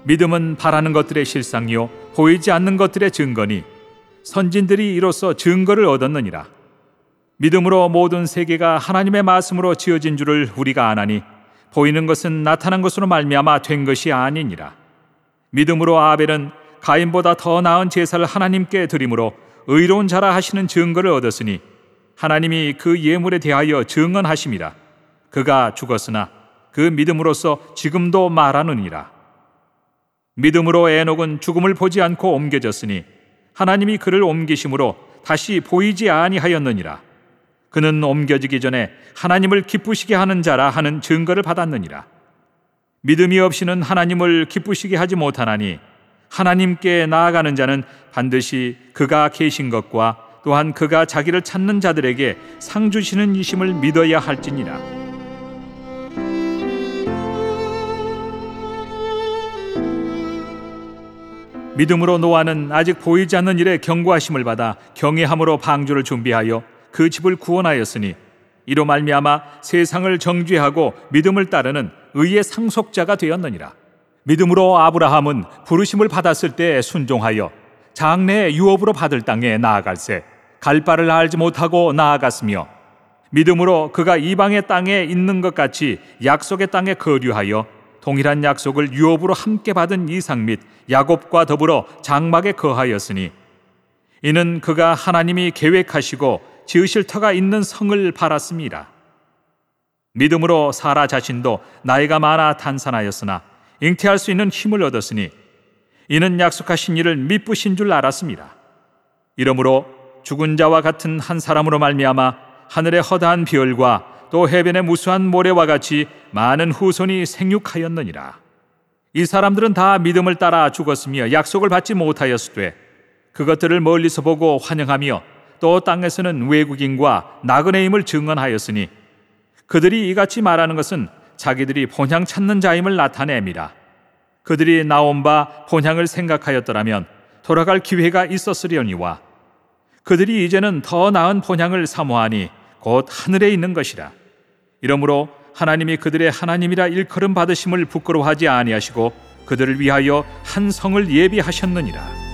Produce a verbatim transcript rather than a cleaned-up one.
믿음은 바라는 것들의 실상이요 보이지 않는 것들의 증거니 선진들이 이로써 증거를 얻었느니라. 믿음으로 모든 세계가 하나님의 말씀으로 지어진 줄을 우리가 아나니 보이는 것은 나타난 것으로 말미암아 된 것이 아니니라. 믿음으로 아벨은 가인보다 더 나은 제사를 하나님께 드림으로 의로운 자라 하시는 증거를 얻었으니 하나님이 그 예물에 대하여 증언하심이라. 그가 죽었으나 그 믿음으로써 지금도 말하느니라. 믿음으로 에녹은 죽음을 보지 않고 옮겨졌으니 하나님이 그를 옮기심으로 다시 보이지 아니하였느니라. 그는 옮겨지기 전에 하나님을 기쁘시게 하는 자라 하는 증거를 받았느니라. 믿음이 없이는 하나님을 기쁘시게 하지 못하나니 하나님께 나아가는 자는 반드시 그가 계신 것과 또한 그가 자기를 찾는 자들에게 상 주시는 이심을 믿어야 할지니라. 믿음으로 노아는 아직 보이지 않는 일에 경고하심을 받아 경외함으로 방주를 준비하여 그 집을 구원하였으니 이로 말미암아 세상을 정죄하고 믿음을 따르는 의의 상속자가 되었느니라. 믿음으로 아브라함은 부르심을 받았을 때 순종하여 장래의 유업으로 받을 땅에 나아갈새 갈 바를 알지 못하고 나아갔으며 믿음으로 그가 이방의 땅에 있는 것 같이 약속의 땅에 거류하여 동일한 약속을 유업으로 함께 받은 이삭 및 야곱과 더불어 장막에 거하였으니 이는 그가 하나님이 계획하시고 지으실 터가 있는 성을 바랐습니다. 믿음으로 사라 자신도 나이가 많아 단산하였으나 잉태할 수 있는 힘을 얻었으니 이는 약속하신 이를 미쁘신 줄 알았습니다. 이러므로 죽은 자와 같은 한 사람으로 말미암아 하늘의 허다한 별과 또 해변의 무수한 모래와 같이 많은 후손이 생육하였느니라. 이 사람들은 다 믿음을 따라 죽었으며 약속을 받지 못하였으되 그것들을 멀리서 보고 환영하며 또 땅에서는 외국인과 나그네임을 증언하였으니 그들이 이같이 말하는 것은 자기들이 본향 찾는 자임을 나타냅니다. 그들이 나온 바 본향을 생각하였더라면 돌아갈 기회가 있었으려니와 그들이 이제는 더 나은 본향을 사모하니 곧 하늘에 있는 것이라. 이러므로 하나님이 그들의 하나님이라 일컬음 받으심을 부끄러워하지 아니하시고 그들을 위하여 한 성을 예비하셨느니라.